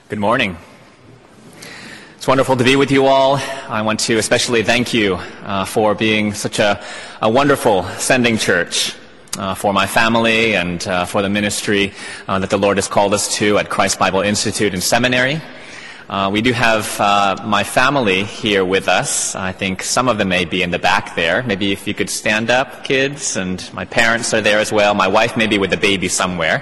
Good morning. It's wonderful to be with you all. I want to especially thank you for being such a wonderful sending church for my family and for the ministry that the Lord has called us to at Christ Bible Institute and Seminary. We do have my family here with us. I think some of them may be in the back there. Maybe if you could stand up, kids, and my parents are there as well. My wife may be with the baby somewhere.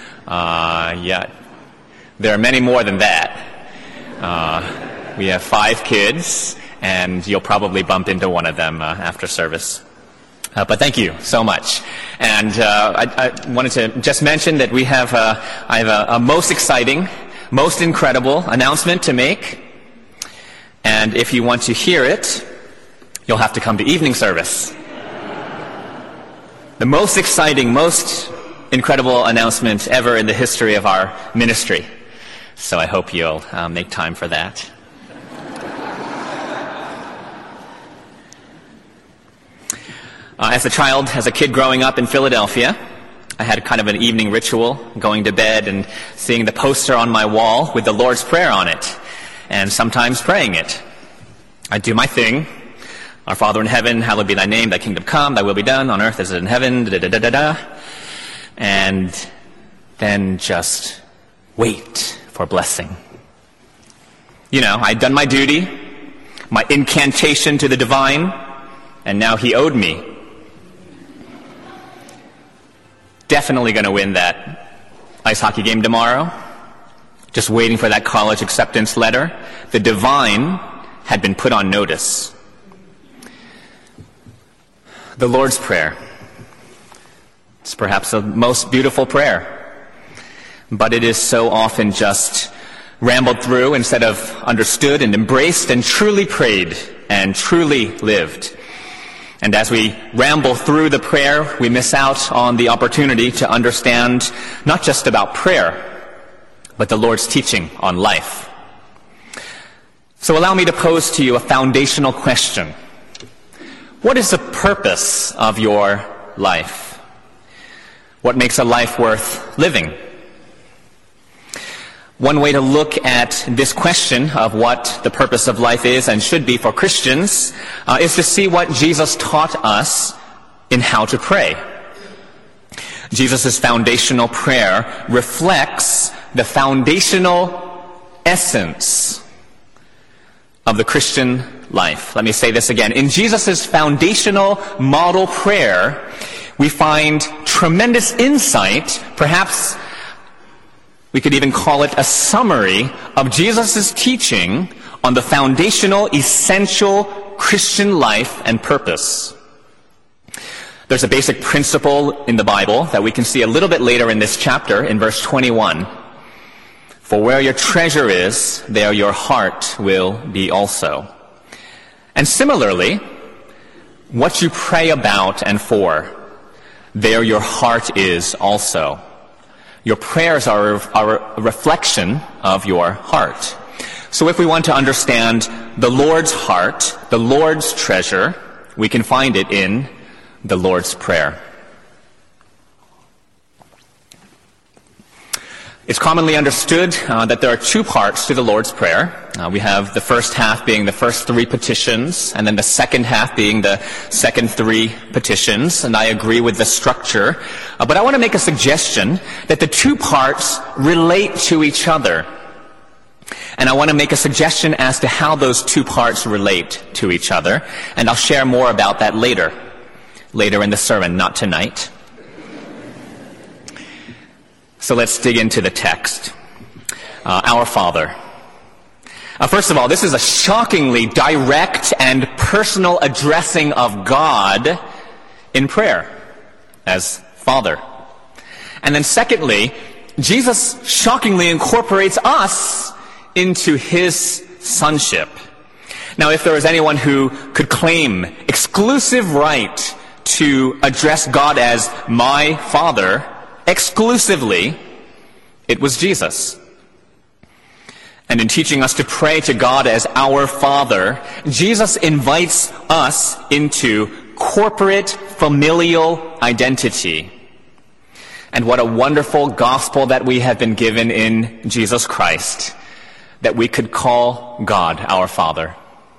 There are many more than that. We have 5 kids, and you'll probably bump into one of them after service. But thank you so much. And I wanted to just mention that I have a most exciting, most incredible announcement to make. And if you want to hear it, you'll have to come to evening service. The most exciting, most incredible announcement ever in the history of our ministry. So I hope you'll make time for that. As a kid growing up in Philadelphia, I had kind of an evening ritual, going to bed and seeing the poster on my wall with the Lord's Prayer on it, and sometimes praying it. I'd do my thing. Our Father in heaven, hallowed be thy name, thy kingdom come, thy will be done on earth as it is in heaven, da-da-da-da-da. And then just wait for blessing. You know, I'd done my duty, my incantation to the divine, and now he owed me. Definitely going to win that ice hockey game tomorrow. Just waiting for that college acceptance letter. The divine had been put on notice. The Lord's Prayer. It's perhaps the most beautiful prayer. But it is so often just rambled through instead of understood and embraced and truly prayed and truly lived. And as we ramble through the prayer, we miss out on the opportunity to understand not just about prayer, but the Lord's teaching on life. So allow me to pose to you a foundational question. What is the purpose of your life? What makes a life worth living? One way to look at this question of what the purpose of life is and should be for Christians is to see what Jesus taught us in how to pray. Jesus' foundational prayer reflects the foundational essence of the Christian life. Let me say this again. In Jesus' foundational model prayer, we find tremendous insight, perhaps we could even call it a summary of Jesus' teaching on the foundational, essential Christian life and purpose. There's a basic principle in the Bible that we can see a little bit later in this chapter, in verse 21. For where your treasure is, there your heart will be also. And similarly, what you pray about and for, there your heart is also. Your prayers are a reflection of your heart. So if we want to understand the Lord's heart, the Lord's treasure, we can find it in the Lord's Prayer. It's commonly understood that there are 2 parts to the Lord's Prayer. We have the first half being the first 3 petitions, and then the second half being the second 3 petitions, and I agree with the structure. But I want to make a suggestion that the 2 parts relate to each other. And I want to make a suggestion as to how those 2 parts relate to each other, and I'll share more about that later in the sermon, not tonight. So let's dig into the text. Our Father. First of all, this is a shockingly direct and personal addressing of God in prayer as Father. And then secondly, Jesus shockingly incorporates us into his sonship. Now, if there was anyone who could claim exclusive right to address God as my Father exclusively, it was Jesus. And in teaching us to pray to God as our Father, Jesus invites us into corporate familial identity. And what a wonderful gospel that we have been given in Jesus Christ. that we could call God our Father.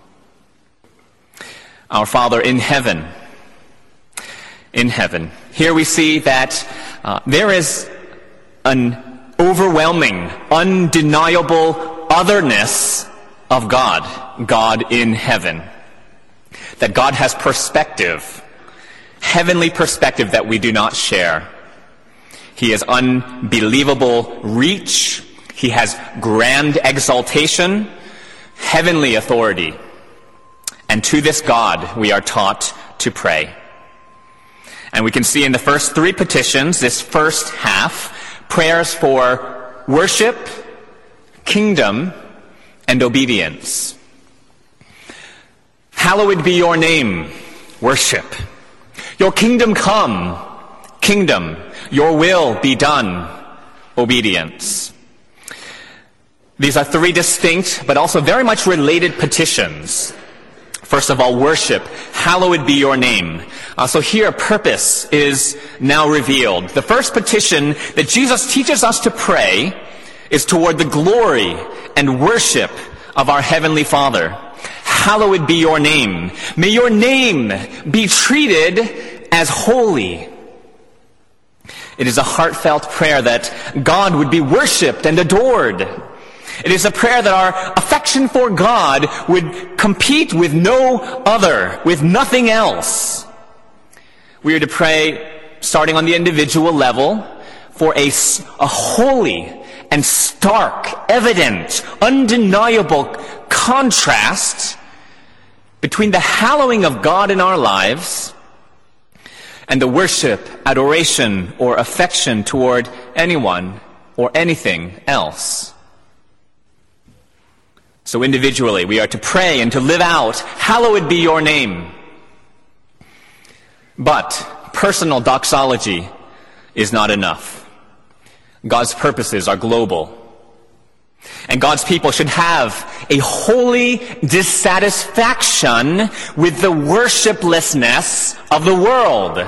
Our Father in heaven. In heaven. Here we see that there is an overwhelming, undeniable otherness of God. God in heaven. That God has perspective. Heavenly perspective that we do not share. He has unbelievable reach. He has grand exaltation, heavenly authority. And to this God we are taught to pray. And we can see in the first three petitions, this first half, prayers for worship, kingdom, and obedience. Hallowed be your name, worship. Your kingdom come, kingdom. Your will be done, obedience. These are three distinct but also very much related petitions. First of all, worship. Hallowed be your name. So here, purpose is now revealed. The first petition that Jesus teaches us to pray is toward the glory and worship of our Heavenly Father. Hallowed be your name. May your name be treated as holy. It is a heartfelt prayer that God would be worshipped and adored. It is a prayer that our affection for God would compete with no other, with nothing else. We are to pray, starting on the individual level, for a holy and stark, evident, undeniable contrast between the hallowing of God in our lives and the worship, adoration, or affection toward anyone or anything else. So individually, we are to pray and to live out, hallowed be your name. But personal doxology is not enough. God's purposes are global. And God's people should have a holy dissatisfaction with the worshiplessness of the world.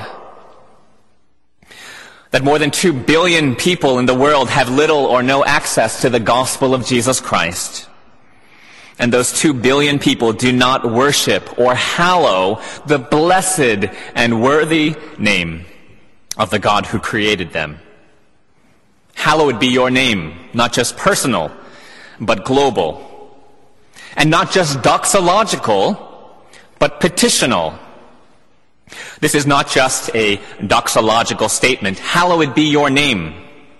That more than 2 billion people in the world have little or no access to the gospel of Jesus Christ. And those 2 billion people do not worship or hallow the blessed and worthy name of the God who created them. Hallowed be your name, not just personal, but global. And not just doxological, but petitional. This is not just a doxological statement. Hallowed be your name.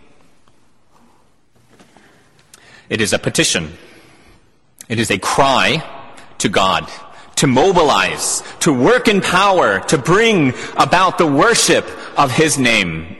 It is a petition. It is a cry to God, to mobilize, to work in power, to bring about the worship of His name.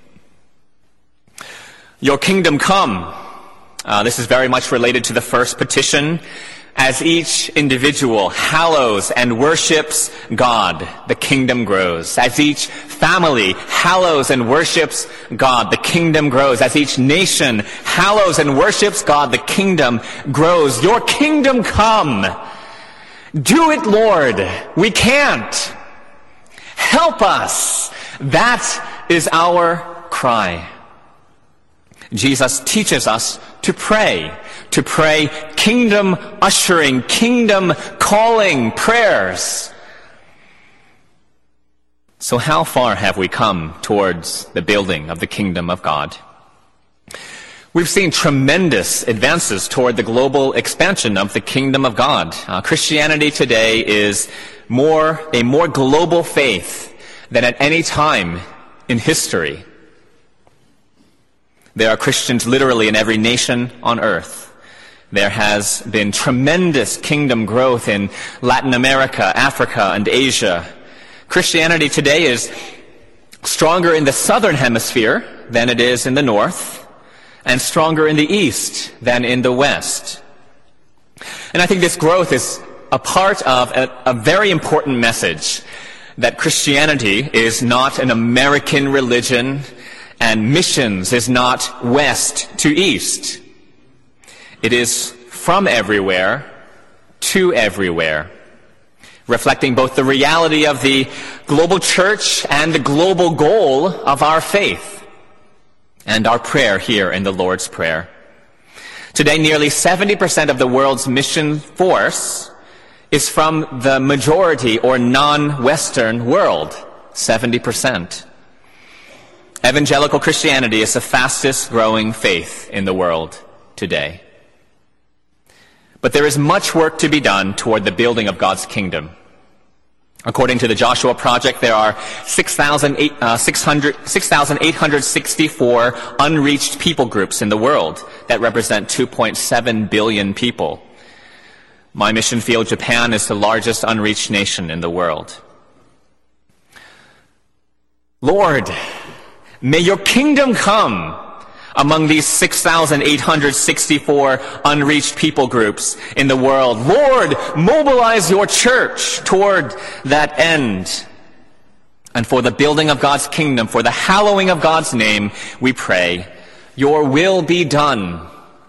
Your kingdom come. This is very much related to the first petition. As each individual hallows and worships God, the kingdom grows. As each family hallows and worships God, the kingdom grows. As each nation hallows and worships God, the kingdom grows. Your kingdom come. Do it, Lord. We can't. Help us. That is our cry. Jesus teaches us to pray kingdom ushering, kingdom calling prayers. So how far have we come towards the building of the kingdom of God? We've seen tremendous advances toward the global expansion of the kingdom of God. Christianity today is a more global faith than at any time in history. There are Christians literally in every nation on earth. There has been tremendous kingdom growth in Latin America, Africa, and Asia. Christianity today is stronger in the southern hemisphere than it is in the north, and stronger in the east than in the west. And I think this growth is a part of a very important message, that Christianity is not an American religion, and missions is not west to east. It is from everywhere to everywhere, reflecting both the reality of the global church and the global goal of our faith and our prayer here in the Lord's Prayer. Today, nearly 70% of the world's mission force is from the majority or non-Western world. 70%. Evangelical Christianity is the fastest growing faith in the world today. But there is much work to be done toward the building of God's kingdom. According to the Joshua Project, there are 6,864 unreached people groups in the world that represent 2.7 billion people. My mission field, Japan, is the largest unreached nation in the world. Lord, may your kingdom come among these 6,864 unreached people groups in the world. Lord, mobilize your church toward that end. And for the building of God's kingdom, for the hallowing of God's name, we pray, your will be done.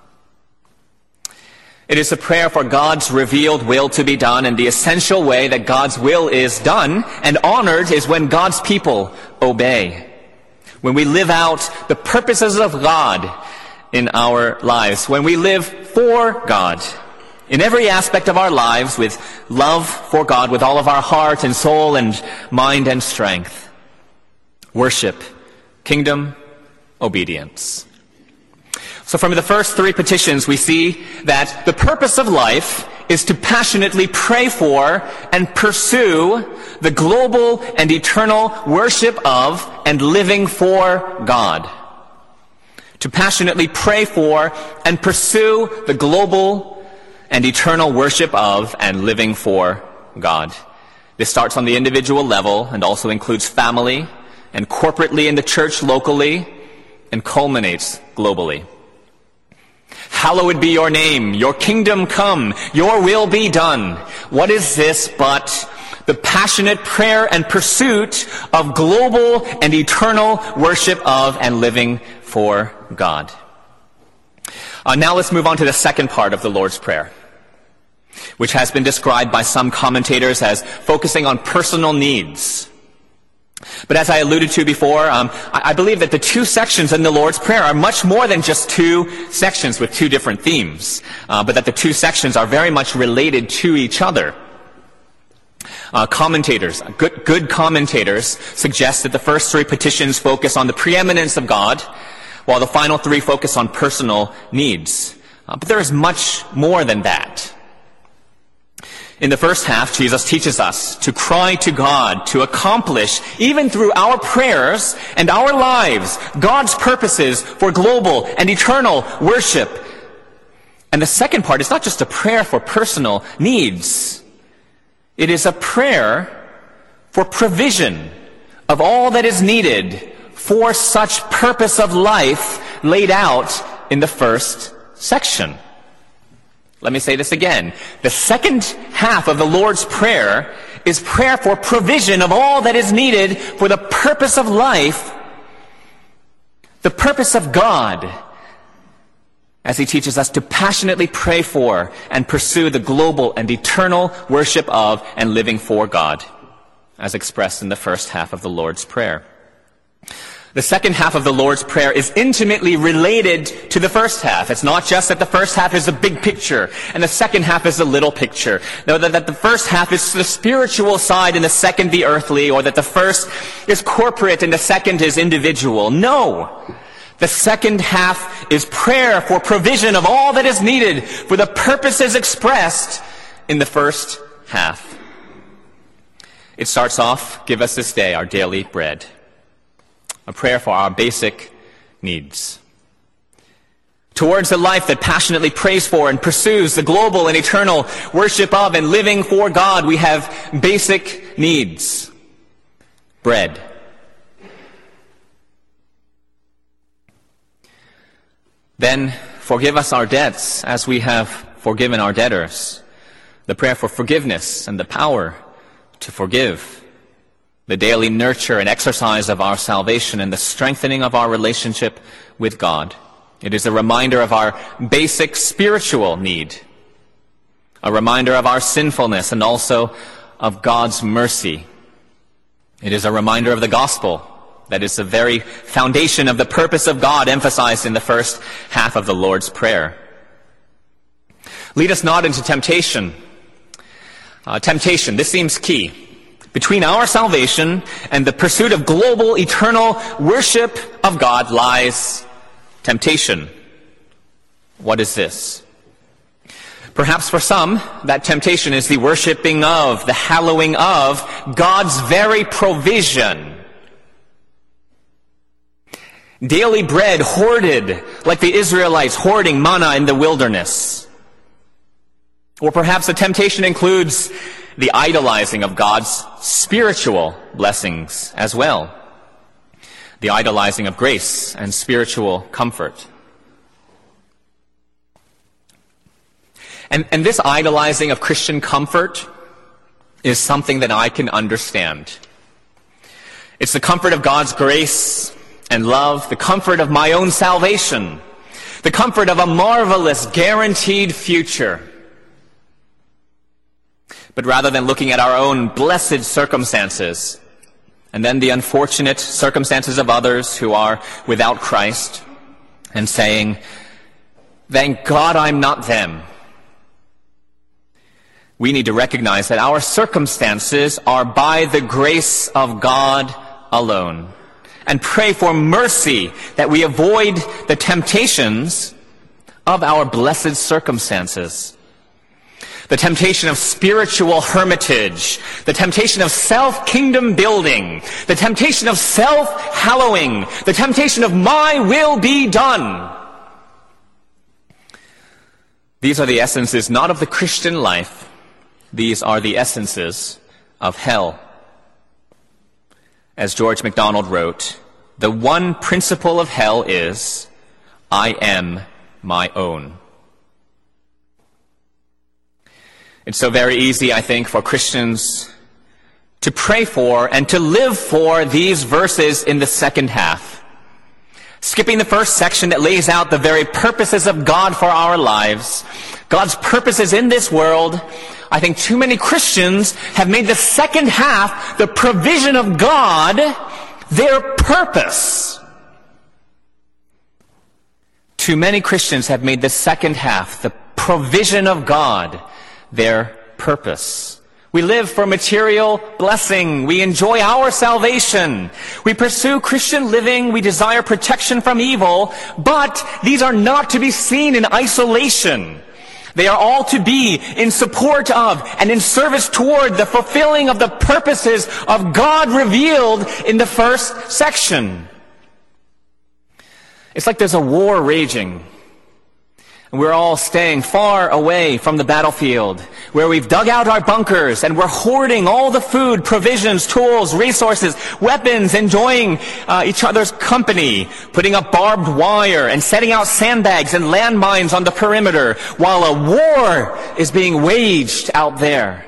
It is a prayer for God's revealed will to be done, and the essential way that God's will is done and honored is when God's people obey. When we live out the purposes of God in our lives, when we live for God in every aspect of our lives with love for God, with all of our heart and soul and mind and strength. Worship, kingdom, obedience. So from the first three petitions, we see that the purpose of life is to passionately pray for and pursue the global and eternal worship of and living for God. To passionately pray for and pursue the global and eternal worship of and living for God. This starts on the individual level and also includes family and corporately in the church locally and culminates globally. Hallowed be your name, your kingdom come, your will be done. What is this but the passionate prayer and pursuit of global and eternal worship of and living for God? Now let's move on to the second part of the Lord's Prayer, which has been described by some commentators as focusing on personal needs. But as I alluded to before, I believe that the two sections in the Lord's Prayer are much more than just two sections with two different themes, but that the two sections are very much related to each other. Good commentators suggest that the first three petitions focus on the preeminence of God, while the final three focus on personal needs. But there is much more than that. In the first half, Jesus teaches us to cry to God to accomplish, even through our prayers and our lives, God's purposes for global and eternal worship. And the second part is not just a prayer for personal needs. It is a prayer for provision of all that is needed for such purpose of life laid out in the first section. Let me say this again. The second half of the Lord's Prayer is prayer for provision of all that is needed for the purpose of life, the purpose of God, as He teaches us to passionately pray for and pursue the global and eternal worship of and living for God, as expressed in the first half of the Lord's Prayer. The second half of the Lord's Prayer is intimately related to the first half. It's not just that the first half is the big picture and the second half is the little picture. No, that the first half is the spiritual side and the second the earthly, or that the first is corporate and the second is individual. No. The second half is prayer for provision of all that is needed for the purposes expressed in the first half. It starts off, give us this day our daily bread. A prayer for our basic needs. Towards a life that passionately prays for and pursues the global and eternal worship of and living for God, we have basic needs. Bread. Then forgive us our debts as we have forgiven our debtors. The prayer for forgiveness and the power to forgive. The daily nurture and exercise of our salvation and the strengthening of our relationship with God. It is a reminder of our basic spiritual need, a reminder of our sinfulness and also of God's mercy. It is a reminder of the gospel, that is the very foundation of the purpose of God emphasized in the first half of the Lord's Prayer. Lead us not into temptation. Temptation, this seems key. Between our salvation and the pursuit of global, eternal worship of God lies temptation. What is this? Perhaps for some, that temptation is the worshiping of, the hallowing of God's very provision. Daily bread hoarded, like the Israelites hoarding manna in the wilderness. Or perhaps the temptation includes the idolizing of God's spiritual blessings as well. The idolizing of grace and spiritual comfort. And this idolizing of Christian comfort is something that I can understand. It's the comfort of God's grace and love, the comfort of my own salvation, the comfort of a marvelous, guaranteed future. But rather than looking at our own blessed circumstances, and then the unfortunate circumstances of others who are without Christ, and saying, "Thank God I'm not them," we need to recognize that our circumstances are by the grace of God alone, and pray for mercy that we avoid the temptations of our blessed circumstances. The temptation of spiritual hermitage, the temptation of self-kingdom building, the temptation of self-hallowing, the temptation of my will be done. These are the essences not of the Christian life, these are the essences of hell. As George MacDonald wrote, the one principle of hell is, I am my own. It's so very easy, I think, for Christians to pray for and to live for these verses in the second half. Skipping the first section that lays out the very purposes of God for our lives, God's purposes in this world, I think too many Christians have made the second half, the provision of God, their purpose. Too many Christians have made the second half, the provision of God, their purpose. We live for material blessing. We enjoy our salvation. We pursue Christian living. We desire protection from evil. But these are not to be seen in isolation. They are all to be in support of and in service toward the fulfilling of the purposes of God revealed in the first section. It's like there's a war raging. We're all staying far away from the battlefield, where we've dug out our bunkers and we're hoarding all the food, provisions, tools, resources, weapons, enjoying each other's company, putting up barbed wire and setting out sandbags and landmines on the perimeter, while a war is being waged out there.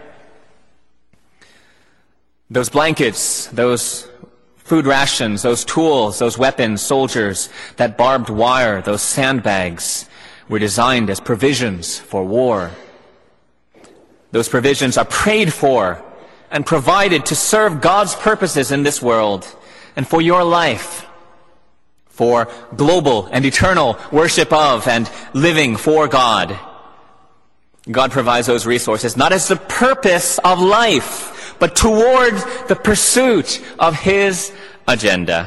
Those blankets, those food rations, those tools, those weapons, soldiers, that barbed wire, those sandbags, were designed as provisions for war. Those provisions are prayed for and provided to serve God's purposes in this world and for your life, for global and eternal worship of and living for God. God provides those resources not as the purpose of life, but toward the pursuit of His agenda.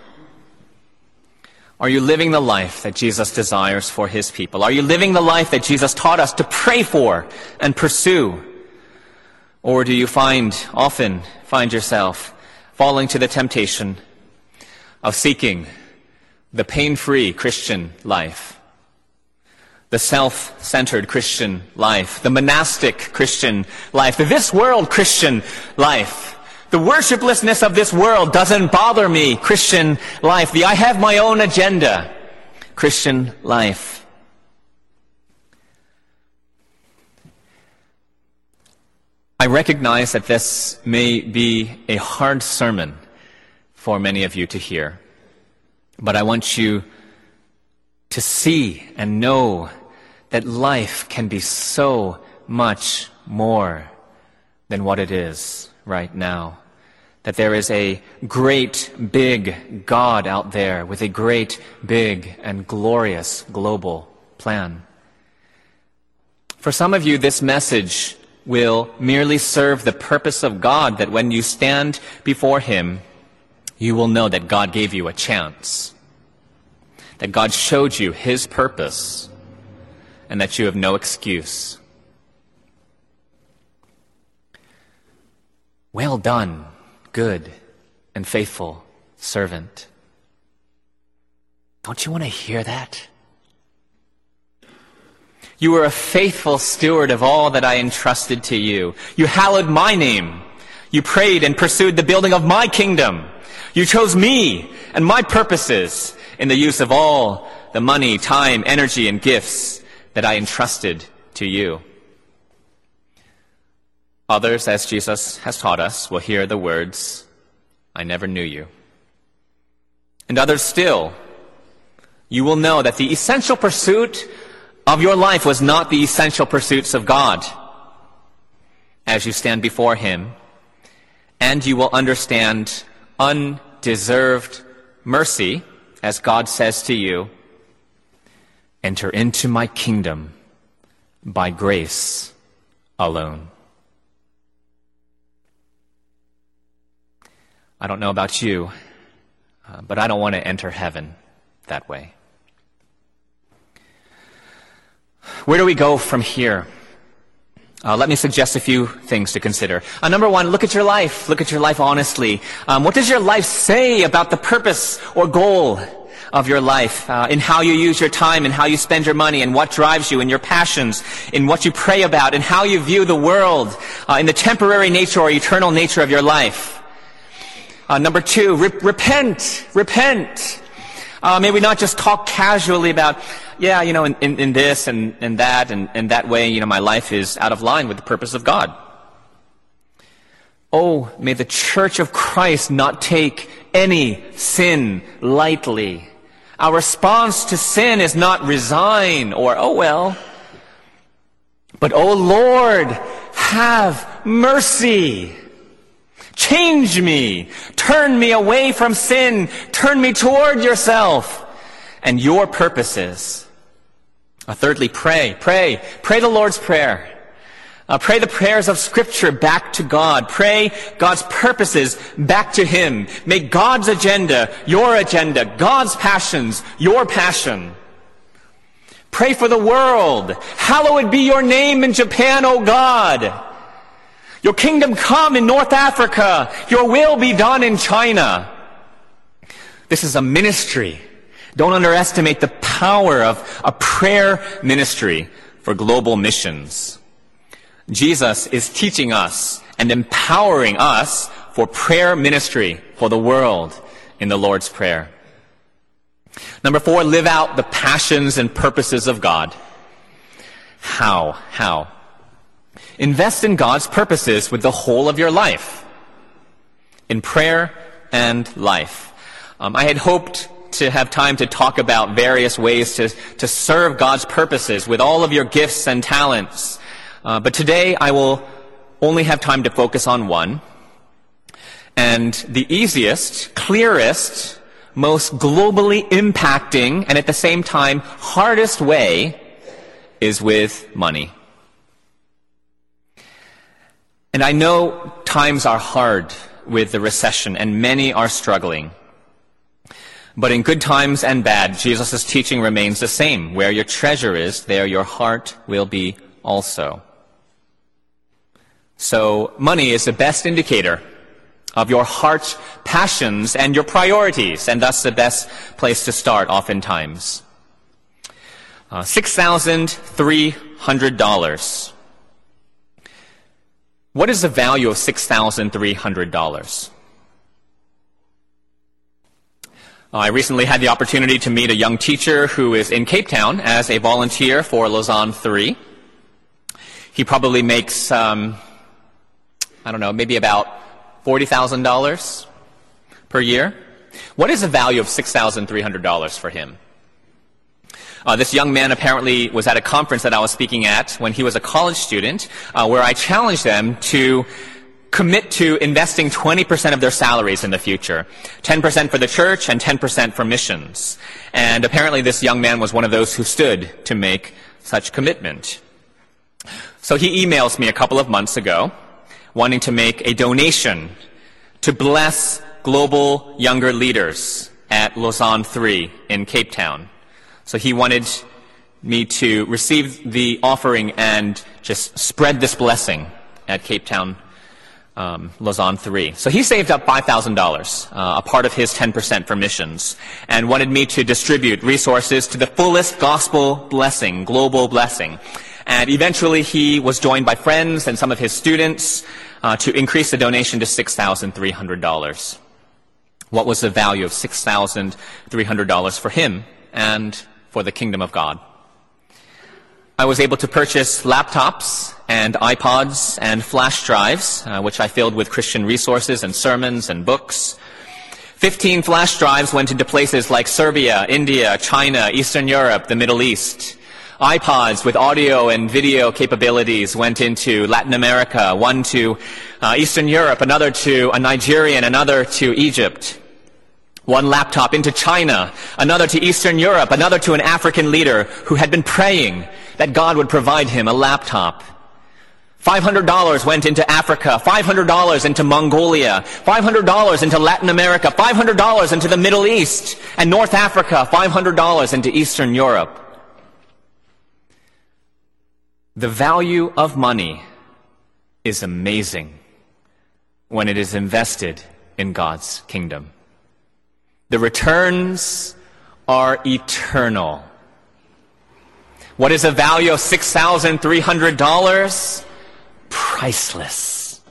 Are you living the life that Jesus desires for His people? Are you living the life that Jesus taught us to pray for and pursue? Or do you often find yourself falling to the temptation of seeking the pain-free Christian life, the self-centered Christian life, the monastic Christian life, the this-world Christian life? The worshiplessness of this world doesn't bother me, Christian life. The I have my own agenda, Christian life. I recognize that this may be a hard sermon for many of you to hear, but I want you to see and know that life can be so much more than what it is right now. That there is a great, big God out there with a great, big, and glorious global plan. For some of you, this message will merely serve the purpose of God, that when you stand before Him, you will know that God gave you a chance, that God showed you His purpose, and that you have no excuse. Well done, good and faithful servant. Don't you want to hear that? You were a faithful steward of all that I entrusted to you. You hallowed my name. You prayed and pursued the building of my kingdom. You chose me and my purposes in the use of all the money, time, energy, and gifts that I entrusted to you. Others, as Jesus has taught us, will hear the words, I never knew you. And others still, you will know that the essential pursuit of your life was not the essential pursuits of God as you stand before Him, and you will understand undeserved mercy as God says to you, enter into my kingdom by grace alone. I don't know about you, but I don't want to enter heaven that way. Where do we go from here? Let me suggest a few things to consider. Number one, look at your life. Look at your life honestly. What does your life say about the purpose or goal of your life, in how you use your time and how you spend your money and what drives you and your passions, in what you pray about and how you view the world, in the temporary nature or eternal nature of your life? Number two, repent. May we not just talk casually about, in this and that and that way, my life is out of line with the purpose of God. Oh, may the Church of Christ not take any sin lightly. Our response to sin is not resign or, oh well. But, oh Lord, have mercy. Change me. Turn me away from sin. Turn me toward yourself and your purposes. Thirdly, pray. Pray the Lord's Prayer. Pray the prayers of Scripture back to God. Pray God's purposes back to Him. Make God's agenda your agenda. God's passions your passion. Pray for the world. Hallowed be your name in Japan, O God. Your kingdom come in North Africa. Your will be done in China. This is a ministry. Don't underestimate the power of a prayer ministry for global missions. Jesus is teaching us and empowering us for prayer ministry for the world in the Lord's Prayer. Number four, live out the passions and purposes of God. How? Invest in God's purposes with the whole of your life, in prayer and life. I had hoped to have time to talk about various ways to serve God's purposes with all of your gifts and talents. But today I will only have time to focus on one. And the easiest, clearest, most globally impacting, and at the same time hardest way is with money. And I know times are hard with the recession, and many are struggling. But in good times and bad, Jesus' teaching remains the same. Where your treasure is, there your heart will be also. So money is the best indicator of your heart's passions and your priorities, and thus the best place to start oftentimes. $6,300. What is the value of $6,300? I recently had the opportunity to meet a young teacher who is in Cape Town as a volunteer for Lausanne 3. He probably makes, maybe about $40,000 per year. What is the value of $6,300 for him? This young man apparently was at a conference that I was speaking at when he was a college student, where I challenged them to commit to investing 20% of their salaries in the future. 10% for the church and 10% for missions. And apparently this young man was one of those who stood to make such commitment. So he emails me a couple of months ago wanting to make a donation to bless global younger leaders at Lausanne III in Cape Town. So he wanted me to receive the offering and just spread this blessing at Cape Town, Lausanne III. So he saved up $5,000, a part of his 10% for missions, and wanted me to distribute resources to the fullest gospel blessing, global blessing. And eventually he was joined by friends and some of his students to increase the donation to $6,300. What was the value of $6,300 for him and for the kingdom of God? I was able to purchase laptops and iPods and flash drives, which I filled with Christian resources and sermons and books. 15 flash drives went into places like Serbia, India, China, Eastern Europe, the Middle East. iPods with audio and video capabilities went into Latin America, one to Eastern Europe, another to a Nigerian, another to Egypt. One laptop into China, another to Eastern Europe, another to an African leader who had been praying that God would provide him a laptop. $500 went into Africa, $500 into Mongolia, $500 into Latin America, $500 into the Middle East and North Africa, $500 into Eastern Europe. The value of money is amazing when it is invested in God's kingdom. The returns are eternal. What is the value of $6,300? Priceless.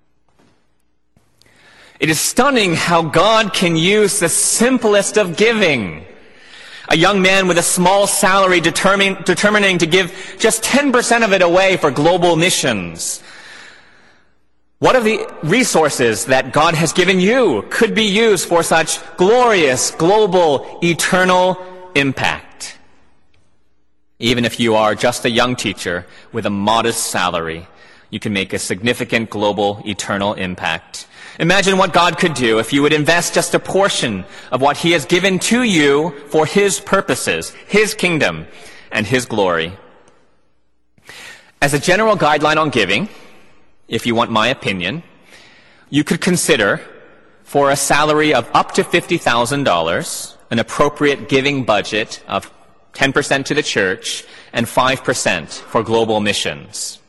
It is stunning how God can use the simplest of giving. A young man with a small salary determining to give just 10% of it away for global missions. What of the resources that God has given you could be used for such glorious, global, eternal impact? Even if you are just a young teacher with a modest salary, you can make a significant global, eternal impact. Imagine what God could do if you would invest just a portion of what He has given to you for His purposes, His kingdom, and His glory. As a general guideline on giving, if you want my opinion, you could consider, for a salary of up to $50,000, an appropriate giving budget of 10% to the church and 5% for global missions.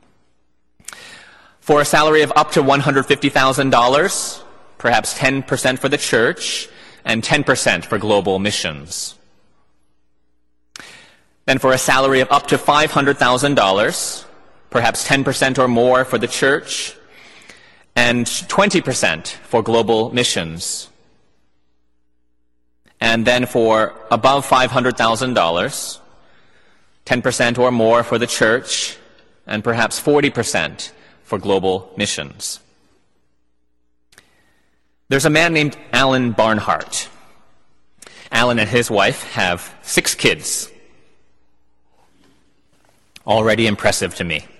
For a salary of up to $150,000, perhaps 10% for the church and 10% for global missions. Then for a salary of up to $500,000, perhaps 10% or more for the church, and 20% for global missions. And then for above $500,000, 10% or more for the church, and perhaps 40% for global missions. There's a man named Alan Barnhart. Alan and his wife have 6 kids. Already impressive to me.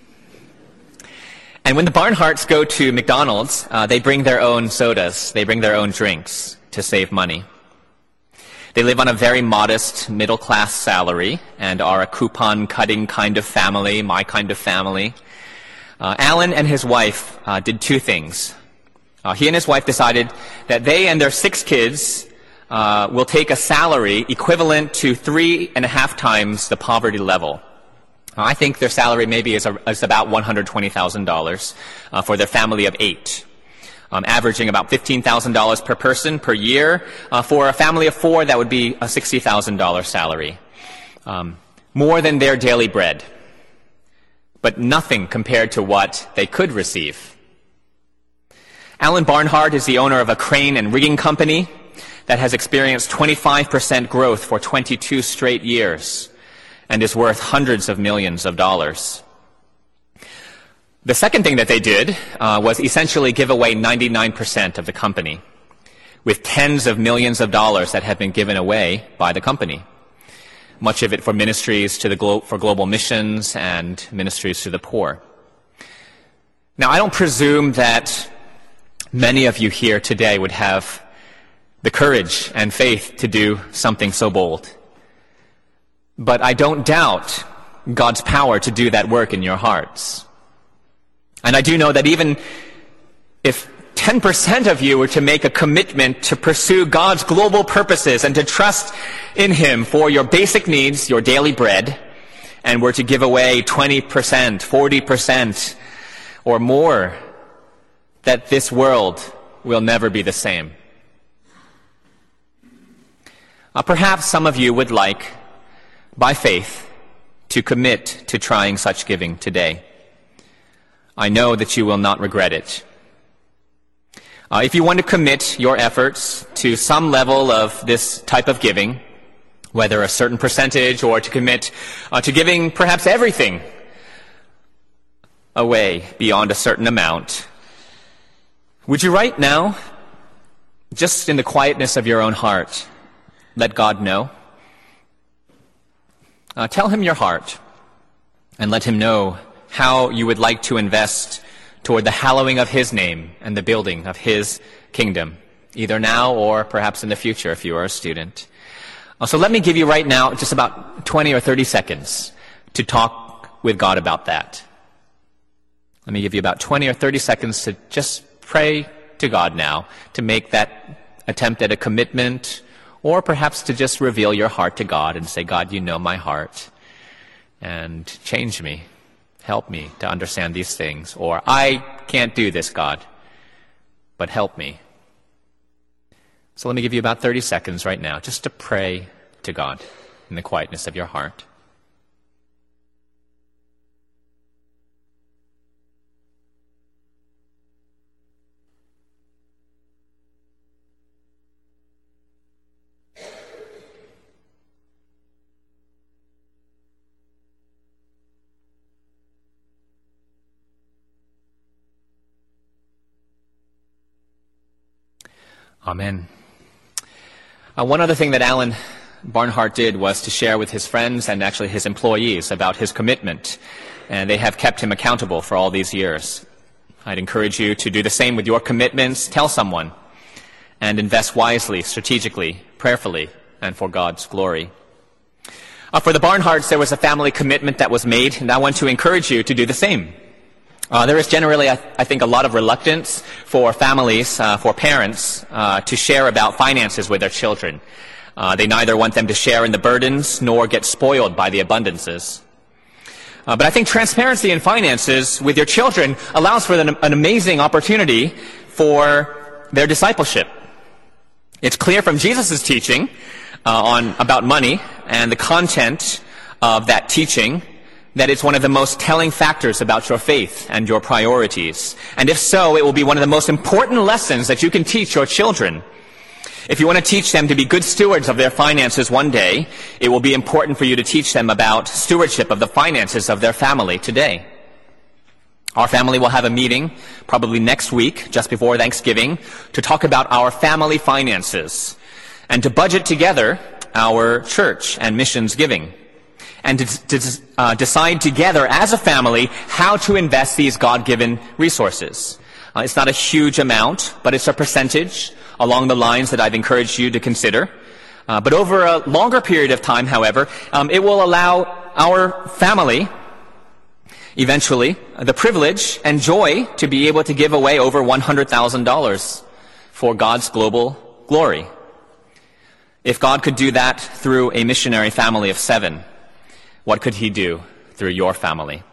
And when the Barnharts go to McDonald's, they bring their own sodas. They bring their own drinks to save money. They live on a very modest middle-class salary and are a coupon-cutting kind of family, my kind of family. Alan and his wife did 2 things. He and his wife decided that they and their 6 kids will take a salary equivalent to 3.5 times the poverty level. I think their salary maybe is about $120,000 for their family of 8, averaging about $15,000 per person per year. For a family of 4, that would be a $60,000 salary, more than their daily bread, but nothing compared to what they could receive. Alan Barnhart is the owner of a crane and rigging company that has experienced 25% growth for 22 straight years and is worth hundreds of millions of dollars. The second thing that they did was essentially give away 99% of the company, with tens of millions of dollars that have been given away by the company, much of it for ministries to for global missions and ministries to the poor. Now, I don't presume that many of you here today would have the courage and faith to do something so bold. But I don't doubt God's power to do that work in your hearts. And I do know that even if 10% of you were to make a commitment to pursue God's global purposes and to trust in Him for your basic needs, your daily bread, and were to give away 20%, 40%, or more, that this world will never be the same. Perhaps some of you would like, by faith, to commit to trying such giving today. I know that you will not regret it. If you want to commit your efforts to some level of this type of giving, whether a certain percentage or to commit to giving perhaps everything away beyond a certain amount, would you right now, just in the quietness of your own heart, let God know? Tell Him your heart and let Him know how you would like to invest toward the hallowing of His name and the building of His kingdom, either now or perhaps in the future if you are a student. So let me give you right now just about 20 or 30 seconds to talk with God about that. Let me give you about 20 or 30 seconds to just pray to God now, to make that attempt at a commitment, or perhaps to just reveal your heart to God and say, God, you know my heart, and change me. Help me to understand these things. Or, I can't do this, God, but help me. So let me give you about 30 seconds right now just to pray to God in the quietness of your heart. Amen. One other thing that Alan Barnhart did was to share with his friends and actually his employees about his commitment, and they have kept him accountable for all these years. I'd encourage you to do the same with your commitments. Tell someone and invest wisely, strategically, prayerfully, and for God's glory. For the Barnharts, there was a family commitment that was made, and I want to encourage you to do the same. There is generally, I think, a lot of reluctance for families, for parents, to share about finances with their children. They neither want them to share in the burdens nor get spoiled by the abundances. But I think transparency in finances with your children allows for an amazing opportunity for their discipleship. It's clear from Jesus' teaching about money and the content of that teaching that it's one of the most telling factors about your faith and your priorities. And if so, it will be one of the most important lessons that you can teach your children. If you want to teach them to be good stewards of their finances one day, it will be important for you to teach them about stewardship of the finances of their family today. Our family will have a meeting probably next week, just before Thanksgiving, to talk about our family finances and to budget together our church and missions giving, and to decide together as a family how to invest these God-given resources. It's not a huge amount, but it's a percentage along the lines that I've encouraged you to consider. But over a longer period of time, however, it will allow our family, eventually, the privilege and joy to be able to give away over $100,000 for God's global glory. If God could do that through a missionary family of 7, what could He do through your family?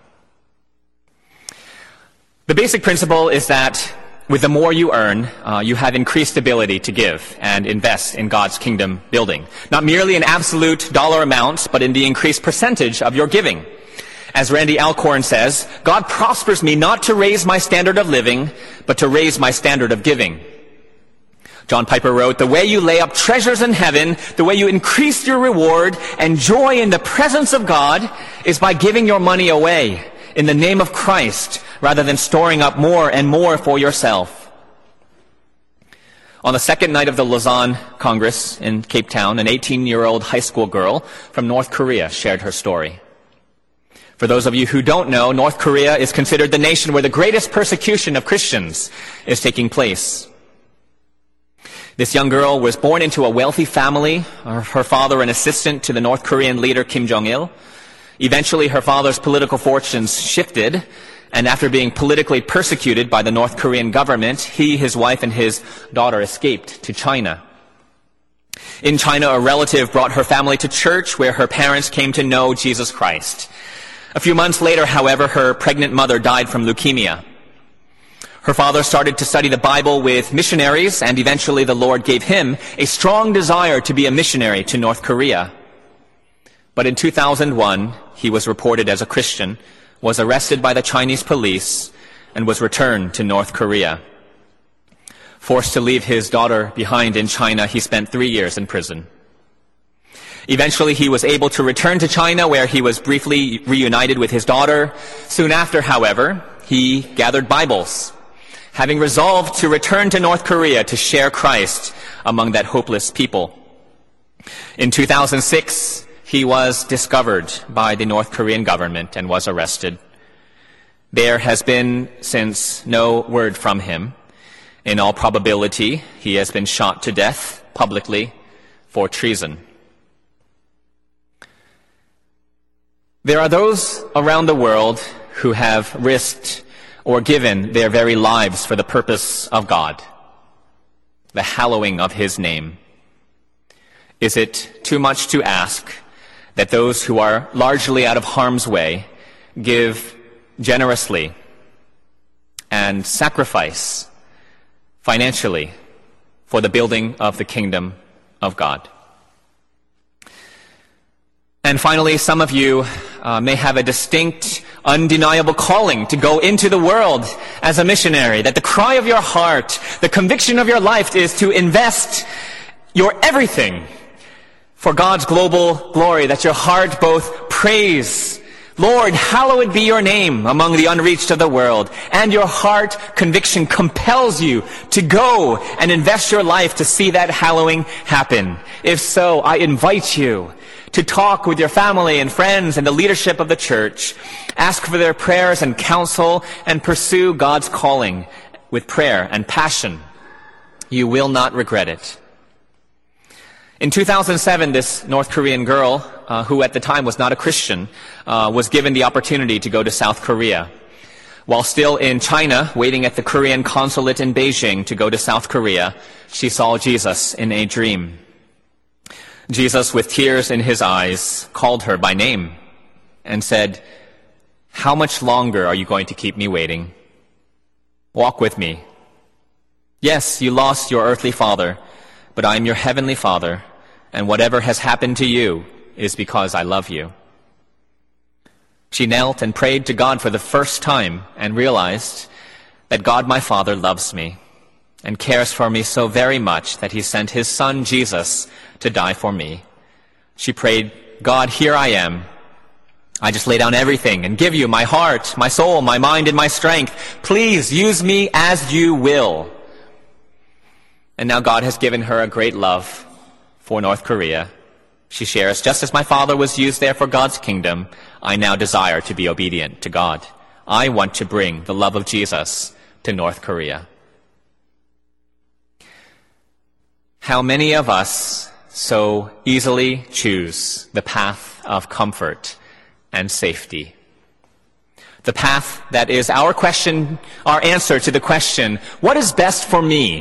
The basic principle is that with the more you earn, you have increased ability to give and invest in God's kingdom building. Not merely in absolute dollar amounts, but in the increased percentage of your giving. As Randy Alcorn says, God prospers me not to raise my standard of living, but to raise my standard of giving. John Piper wrote, "The way you lay up treasures in heaven, the way you increase your reward and joy in the presence of God is by giving your money away in the name of Christ rather than storing up more and more for yourself." On the second night of the Lausanne Congress in Cape Town, an 18-year-old high school girl from North Korea shared her story. For those of you who don't know, North Korea is considered the nation where the greatest persecution of Christians is taking place. This young girl was born into a wealthy family, her father an assistant to the North Korean leader Kim Jong-il. Eventually, her father's political fortunes shifted, and after being politically persecuted by the North Korean government, he, his wife, and his daughter escaped to China. In China, a relative brought her family to church where her parents came to know Jesus Christ. A few months later, however, her pregnant mother died from leukemia. Her father started to study the Bible with missionaries, and eventually the Lord gave him a strong desire to be a missionary to North Korea. But in 2001, he was reported as a Christian, was arrested by the Chinese police, and was returned to North Korea. Forced to leave his daughter behind in China, he spent 3 years in prison. Eventually, he was able to return to China, where he was briefly reunited with his daughter. Soon after, however, he gathered Bibles, having resolved to return to North Korea to share Christ among that hopeless people. In 2006, he was discovered by the North Korean government and was arrested. There has been since no word from him. In all probability, he has been shot to death publicly for treason. There are those around the world who have risked or given their very lives for the purpose of God, the hallowing of His name. Is it too much to ask that those who are largely out of harm's way give generously and sacrifice financially for the building of the kingdom of God? And finally, some of you may have a distinct, undeniable calling to go into the world as a missionary, that the cry of your heart, the conviction of your life is to invest your everything for God's global glory, that your heart both praise, Lord, hallowed be your name among the unreached of the world, and your heart conviction compels you to go and invest your life to see that hallowing happen. If so, I invite you to talk with your family and friends and the leadership of the church, ask for their prayers and counsel, and pursue God's calling with prayer and passion. You will not regret it. In 2007, this North Korean girl, who at the time was not a Christian, was given the opportunity to go to South Korea. While still in China, waiting at the Korean consulate in Beijing to go to South Korea, she saw Jesus in a dream. Jesus, with tears in his eyes, called her by name and said, "How much longer are you going to keep me waiting? Walk with me. Yes, you lost your earthly father, but I am your heavenly Father, and whatever has happened to you is because I love you." She knelt and prayed to God for the first time and realized that God, my Father, loves me and cares for me so very much that He sent His Son, Jesus, to die for me. She prayed, "God, here I am. I just lay down everything and give you my heart, my soul, my mind, and my strength. Please use me as you will." And now God has given her a great love for North Korea. She shares, "Just as my father was used there for God's kingdom, I now desire to be obedient to God. I want to bring the love of Jesus to North Korea." How many of us so easily choose the path of comfort and safety? The path that is our answer to the question, what is best for me?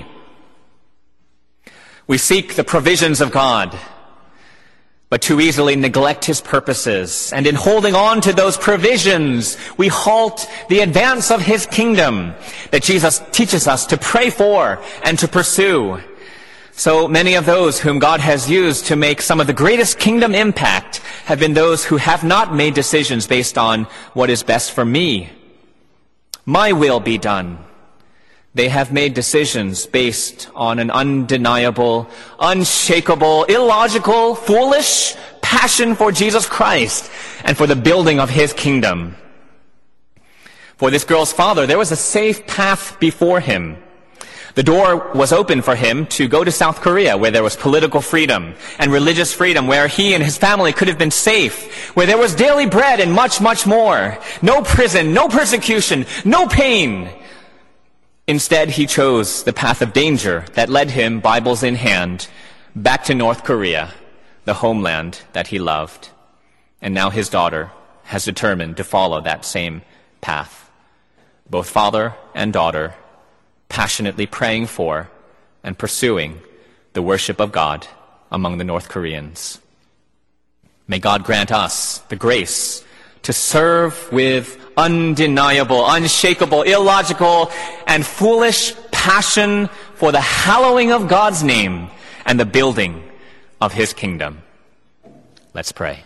We seek the provisions of God, but too easily neglect His purposes. And in holding on to those provisions, we halt the advance of His kingdom that Jesus teaches us to pray for and to pursue. So many of those whom God has used to make some of the greatest kingdom impact have been those who have not made decisions based on what is best for me. My will be done. They have made decisions based on an undeniable, unshakable, illogical, foolish passion for Jesus Christ and for the building of His kingdom. For this girl's father, there was a safe path before him. The door was open for him to go to South Korea, where there was political freedom and religious freedom, where he and his family could have been safe, where there was daily bread and much, much more. No prison, no persecution, no pain. Instead, he chose the path of danger that led him, Bibles in hand, back to North Korea, the homeland that he loved. And now his daughter has determined to follow that same path. Both father and daughter passionately praying for and pursuing the worship of God among the North Koreans. May God grant us the grace to serve with undeniable, unshakable, illogical, and foolish passion for the hallowing of God's name and the building of His kingdom. Let's pray.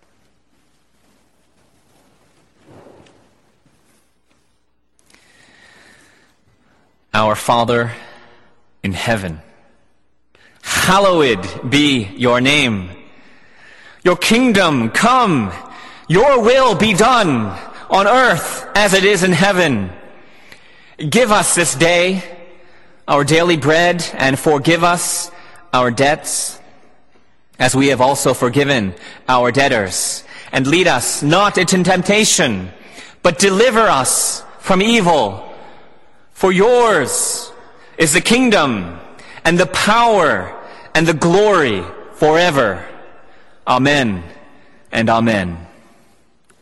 Our Father in heaven, hallowed be your name. Your kingdom come, your will be done on earth as it is in heaven. Give us this day our daily bread, and forgive us our debts, as we have also forgiven our debtors. And lead us not into temptation, but deliver us from evil. For yours is the kingdom, and the power, and the glory forever. Amen and amen.